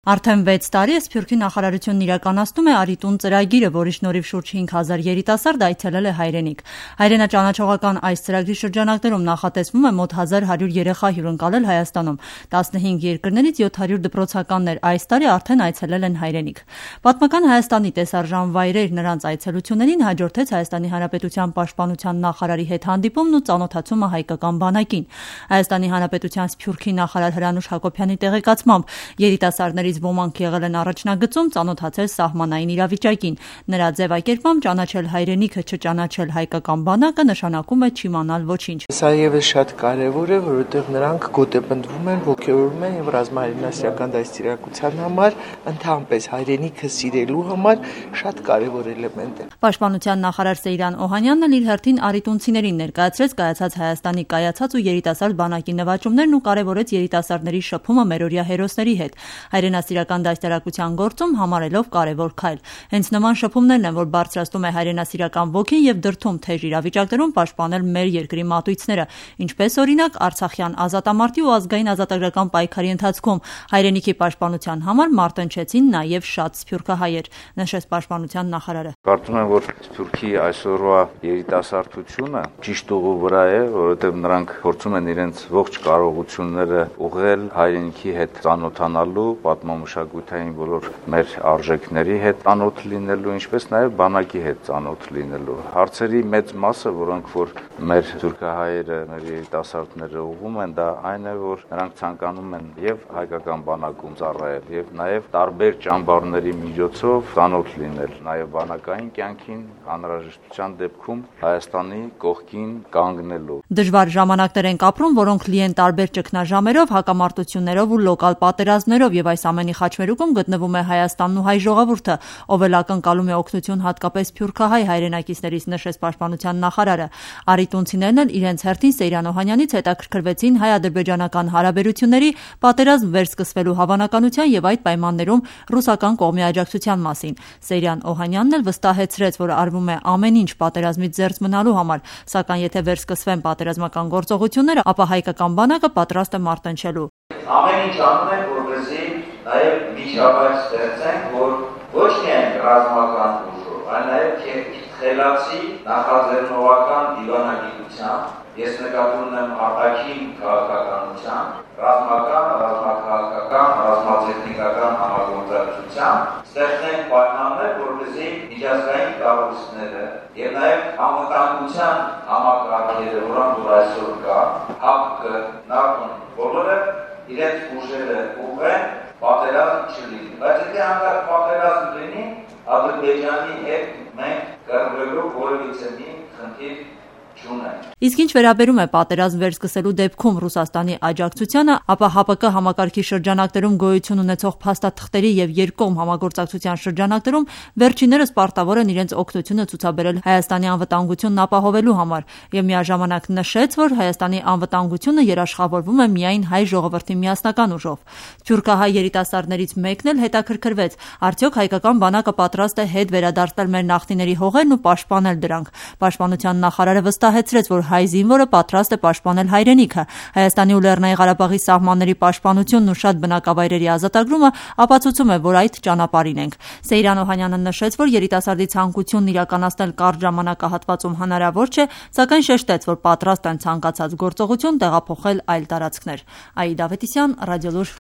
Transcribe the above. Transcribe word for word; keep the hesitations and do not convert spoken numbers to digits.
Արդեն վեց տարի է Սփյուռքի նախարարությունն իրականացնում է «Արի տուն» ծրագիրը, որի շնորհիվ շուրջ հինգ հազար երիտասարդ այցելել է հայրենիք։ Հայրենաճանաչողական այս ծրագրի շրջանակներում նախատեսվում է մոտ հազար հարյուր երեխա հյուրընկալել Հայաստանում։ տասնհինգ երկրներից յոթ հարյուր դպրոցականներ այս տարի արդեն այցելել են հայրենիք։ Պատմական Հայաստանի տեսարժան վայրեր նրանց այցելություններին հաջորդեց Հայաստանի Հանրապետության պաշտպանության նախարարի հետ հանդիպումն ու ծանոթացումը հայկական բանակին։ Հայաստանի Հանրապետության Սփյուռքի նախարար Հրանուշ Հակոբյանի տեղեկացմամբ երիտասարդների ոմանք եղել են առաջնագծում ծանոթացել սահմանային իրավիճակին։ Նրա ձևակերպմամբ ճանաչել հայրենիքը, չճանաչել հայկական բանակը նշանակում է չիմանալ ոչինչ։ Սա եւս շատ կարեւոր է, որովհետեւ նրանք գոտեպնդվում են, ոգևորվում են եւ ռազմահայրենասիրական դաստիարակության համար, ընդհանրապես հայրենիքը սիրելու համար շատ կարեւոր էլեմենտ է։ Պաշտպանության նախարար Սեյրան Օհանյանն էլ իր հերթին արիտունցիներին ներկայացրեց կայացած Հայաստանի կայացած ու երիտասարդ բանակի նվաճումներն ու կարեւորեց երիտասարդների շփումը մերօրյա հերոսների հետ։ Հայրենասիրական դաստիարակության գործում համարելով կարևոր քայլ։ Հենց նման շփումներն են, որ բարձրացնում է հայրենասիրական ոգին եւ դրդում թեժ իրավիճակներում պաշտպանել մեր երկրի մատույցները, ինչպես օրինակ Արցախյան ազատամարտի ու ազգային ազատագրական պայքարի ընթացքում հայրենիքի պաշտպանության համար մարտնչեցին նաեւ շատ սփյուռքահայեր, նշեց պաշտպանության նախարարը։ Կարծում եմ, որ Սփյուռքի այսօրվա երիտասարդությունը ճիշտ ուղու վրա է, որովհետեւ նրանք փորձում են իրենց ողջ կարողությունները ուղղել հայրենիքի հետ ծանոթանալու, պատմամշակութային բոլոր մեր արժեքների հետ ծանոթ լինելու, ինչպես նաև բանակի հետ ծանոթ լինելու։ Հարցերի մեծ մասը, որոնք որ մեր սփյուռքահայերը, մեր երիտասարդները ուղղում են, դա այն է, որ նրանք ցանկանում են եւ հայկական բանակում ծառայել, եւ նաև տարբեր ճամբարների միջոցով ծանոթ լինել, նաև բանակային կյանքին, անհրաժեշտության դեպքում Հայաստանի կողքին կանգնելու։ Դժվար ժամանակներ ենք ապրում, որոնք լի են տարբեր ճգնաժամերով, հակամարտություններով ու լոկալ պատերազմներով, եւ այս ամենի խաչմերուկում գտնվում է Հայաստանն ու հայ ժողովուրդը, ով էլ ակնկալում է օգնություն հատկապես սփյուռքահայ հայրենակիցներից, նշեց պաշտպանության նախարարը։ Արիտունցիներն էլ իրենց հերթին Սեյրան Օհանյանից հետաքրքրվեցին հայ-ադրբեջանական հարաբերությունների, պատերազմ վերսկսվելու հավանականության եւ այդ պայմաններում ռուսական կողմի աջակցության մասին։ Սեյրան Օհանյանն էլ վստահեցրեց, որ արվում է ամեն ինչ պատերազմից զերծ մնալու համար, սակայն եթե վերսկսվեն պատերազմական գործողությունները, ապա հայկական բանակը պատրաստ է մարտնչելու։ Ամեն ինչ անում ենք, որպեսզի նաև միջավայր ստեղծենք, որ ոչ միայն ռազմական ուժով, այլ նաև խելացի նախաձեռնողական դիվանագիտությամբ, ես նկատի ունեմ արտաքին քաղաքականությամբ, ռազմական, ռազմաքաղաքական, ռազմատեխնիկական համագործակցությամբ ստեղծենք պայմաններ, որպեսզի միջազգային կառույցները եւ նաև անվտանգության համակարգերը, որոնք որ այսօր կա, ՀԱՊԿ, ՆԱՏՕ-ն, բոլորը իրենց ուժերը ուղղեն պատերազմ չլինի, բայց եթե հանկարծ պատերազմ լինի, Ադրբեջանի հետ մենք կռվելու որևիցե մի խնդիր չունենք։ Իսկ ինչ վերաբերում է պատերազմ վերսկսելու դեպքում Ռուսաստանի աջակցությանը, ապա ՀԱՊԿ համակարգի շրջանակներում գոյություն ունեցող փաստաթղթերի եւ երկկողմ համագործակցության շրջանակներում վերջիններս պարտավոր են իրենց օգնությունը ցուցաբերել Հայաստանի անվտանգությունն ապահովելու համար եւ միաժամանակ նշեց, որ Հայաստանի անվտանգությունը երաշխավորվում է միայն հայ ժողովրդի միասնական ուժով։ Սփյուռքահայ երիտասարդներից մեկն էլ հետաքրքրվեց, արդյոք հայկական բանակը պատրաստ է հետ վերադարձնել մեր նախնիների հողերն ու պաշտպանել դրանք։ Պաշտպանության նախարարը վստահեցրեց, որ հայ զինվորը պատրաստ է պաշտպանել հայրենիքը։ Հայաստանի ու Լեռնային Ղարաբաղի սահմանների պաշտպանությունն ու շատ բնակավայրերի ազատագրումը ապացուցում է, որ այդ ճանապարհին ենք։ Սեյրան Օհանյանը նշեց, որ երիտասարդի ցանկությունն իրականացնել կարճ ժամանակահատվածում հնարավոր չէ, սակայն շեշտեց, որ պատրաստ են ցանկացած գործողություն տեղափոխել այլ տարածքներ։ Աիդա Ավետիսյան, Ռադիոլուր։